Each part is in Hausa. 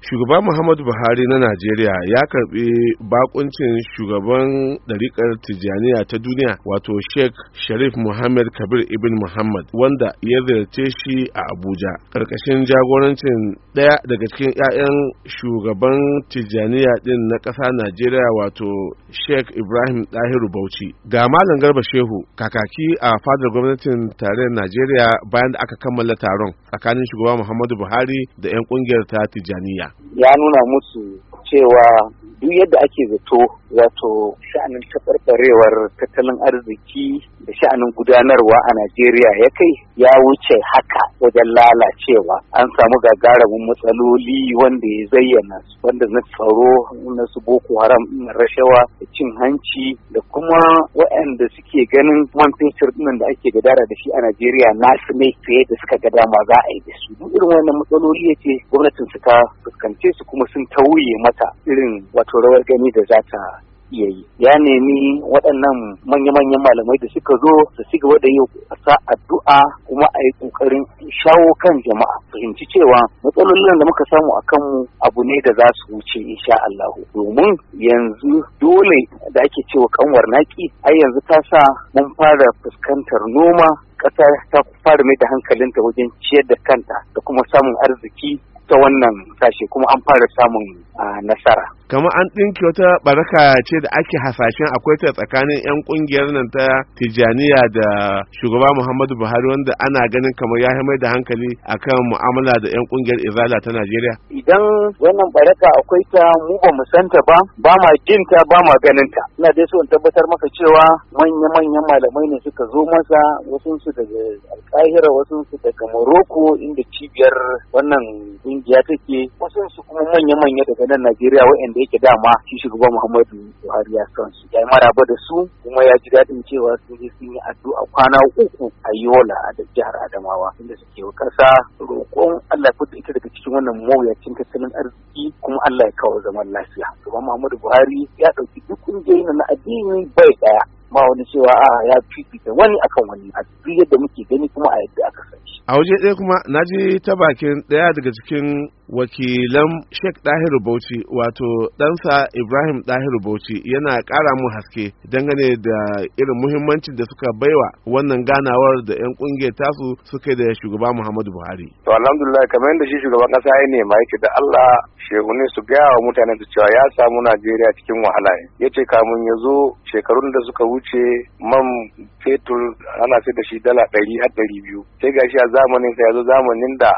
Shugaba Muhammadu Buhari na Najeriya ya karbi bakuncin shugaban ɗariƙar Tijjaniya ta duniya wato Sheikh Sharif Muhammad Kabir Ibn Muhammad wanda ya ziyarce shi a Abuja karkashin jagorancin ɗaya daga cikin 'ya'yan shugaban Tijjaniya din na ƙasa Najeriya wato Sheikh Ibrahim Dahiru Bauchi. Ga Malam Garba Shehu kakaki a fadar gwamnatin tarayyar Najeriya bayan da aka kammala taron tsakanin shugaba Muhammadu Buhari da 'yan kungiyar ta Tijjaniya. Ya nuna musu cewa duk yadda ake zato wato sha'anin taɓarɓarewar tattalin arziki da sha'anin gudanarwa a Najeriya ya kai ya wuce haka wajen lalacewa. An samu gagarumin matsaloli wanda ya zayyana wanda na tsaro na su Boko Haram na rashawa da cin hanci da kuma waɗanda suke ganin man fetur ɗin da ake gadara da shi a Najeriya nasu ne fiye da suka ga dama za a yi da su. Duk irin wannan matsaloli yace gwamnatin su ta fuskance su kuma sun tauye mata irin wato rawar gani da za ta iya yi. Ya nemi waɗannan manya-manyan malamai da suka zo su ci gaba da yi ƙasa addu'a kuma a yi ƙoƙarin shawo kan jama'a fahimci cewa matsalolin da muka samu a kanmu abu ne da za su wuce insha Allah. Domin yanzu dole da ake cewa kanwar naki ai yanzu ta sa mun fara fuskantar noma, ƙasa ta fara mai da hankalinta wajen ciyar da kanta da kuma samun arziki ta wannan sashe kuma an fara samun nasara. Kamar an ɗinki wata baraka ce da ake hasashen akwai ta tsakanin 'yan ƙungiyar nan ta Tijjaniya da shugaba Muhammadu Buhari wanda ana ganin kamar ya mai da hankali akan mu'amala da 'yan ƙungiyar Izala ta Najeriya. Idan wannan baraka akwai ta mu ba mu santa ba ma jinta ba ma ganin ta. Ina dai so in tabbatar maka cewa manya-manyan malamai ne suka zo masa, wasu su daga Alƙahira, wasu su daga Morocco inda cibiyar wannan kungiya take, wasu su kuma manya-manya daga nan Najeriya waɗanda yake dama shi shugaba Muhammadu Buhari ya san su. Ya yi maraba da su kuma ya ji daɗin cewa sun je sun yi addu'a kwana uku a Yola da jihar Adamawa inda suke wa ƙasa roƙon Allah ya fita ita daga cikin wannan mawuyacin tattalin arziki kuma Allah ya kawo zaman lafiya. Shugaba Muhammadu Buhari ya ɗauki duk kungiyoyin na addini bai ɗaya. Ma wani cewa ya fifita wani akan wani a duk yadda muke gani kuma a yadda aka sani. A waje ɗaya kuma na ji ta bakin ɗaya daga cikin wakilan Sheikh Dahiru Bauchi wato ɗansa Ibrahim Dahiru Bauchi yana ƙara mun haske dangane da irin muhimmancin da suka baiwa wannan ganawar da 'yan ƙungiyar tasu suka da shugaba Muhammadu Buhari. To alhamdulillah kamar yadda shi shugaban ƙasa ya nema yake da Allah shehunne su gaya wa mutanen su cewa ya samu Najeriya cikin wahala ne. Yace kamun ya zo shekarun da suka wuce man fetur ana sai da shi $100 har $200 sai gashi a zamanin sa yazo zamanin da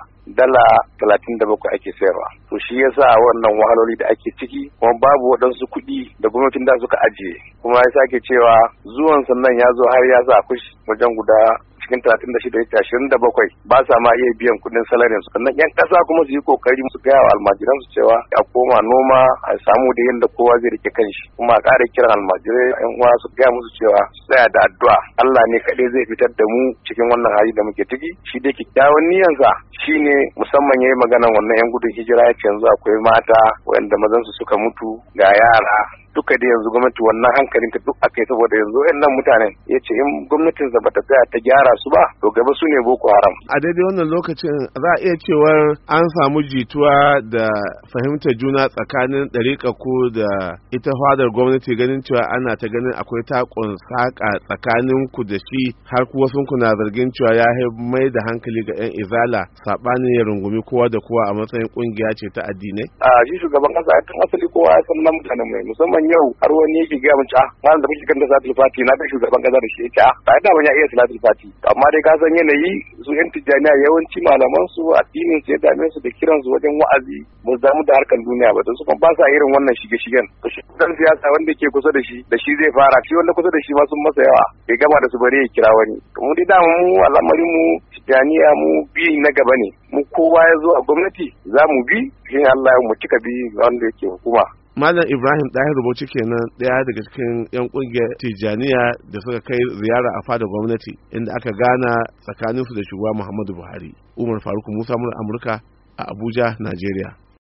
$37 ake sayarwa. To shi yasa wannan wahaloli da ake ciki kuma babu waɗansu kuɗi da gwamnatin da suka ajiye, kuma ya sake cewa zuwan sannan ya zo har ya sa kush wajen guda cikin 26 ba sa ma iya biyan kudin salarin su. Sannan yan kasa kuma su yi kokari su gaya wa almajiran su cewa a koma noma a samu da yadda kowa zai rike kanshi, kuma a ƙara kiran almajirai yan uwa su gaya musu cewa su tsaya da addu'a. Allah ne kaɗai zai fitar da mu cikin wannan hali da muke ciki. Shi dai kyakkyawan niyyarsa shine musamman yayi maganan wannan yan gudun hijira ya ce yanzu akwai mata wanda mazan su suka mutu ga yara duka da yanzu gwamnati wannan hankalin ta duk akai saboda yanzu wayannan mutanen yace in gwamnatin sa bata tsaya ta gyara su ba to gaba su ne Boko Haram. A daidai wannan lokacin za a iya cewar an samu jituwa da fahimtar juna tsakanin ɗariƙa ko da ita fadar gwamnati ganin cewa ana ta ganin akwai takon saka tsakanin ku da shi har ku wasu ku na zargin cewa ya mai da hankali ga 'yan Izala sabanin ya rungumi kowa da kowa a matsayin kungiya ce ta addinai. A shi shugaban kasa tun asali kowa ya san mutanen mai musamman yau har wani yake gaya mun malam da muke kan da salatul fati na da shugaban kasa da shi yake ba da ban ya iya salatul fati amma dai ka san yanayi su yan Tijjaniya yawanci malaman su addinin su ya dame su da kiran su wajen wa'azi ba su damu da harkan duniya ba su kuma ba sa irin wannan shige-shigen. To shi dan siyasa wanda ke kusa da shi zai fara, shi wanda kusa da shi ma sun masa yawa bai gama da su bare ya kira wani. To mu dai dama mu al'amarin mu Tijjaniya mu bi na gaba ne, mu kowa ya zo a gwamnati za mu bi shi Allah ya mu cika bi wanda yake hukuma. Malam Ibrahim Dahiru Bauchi kenan ɗaya daga cikin 'yan ƙungiyar Tijjaniya da suka kai ziyara a fadar gwamnati inda aka gana tsakaninsu da shugaba Muhammadu Buhari. Umar Faruk Musa, Amurka a Abuja, Najeriya.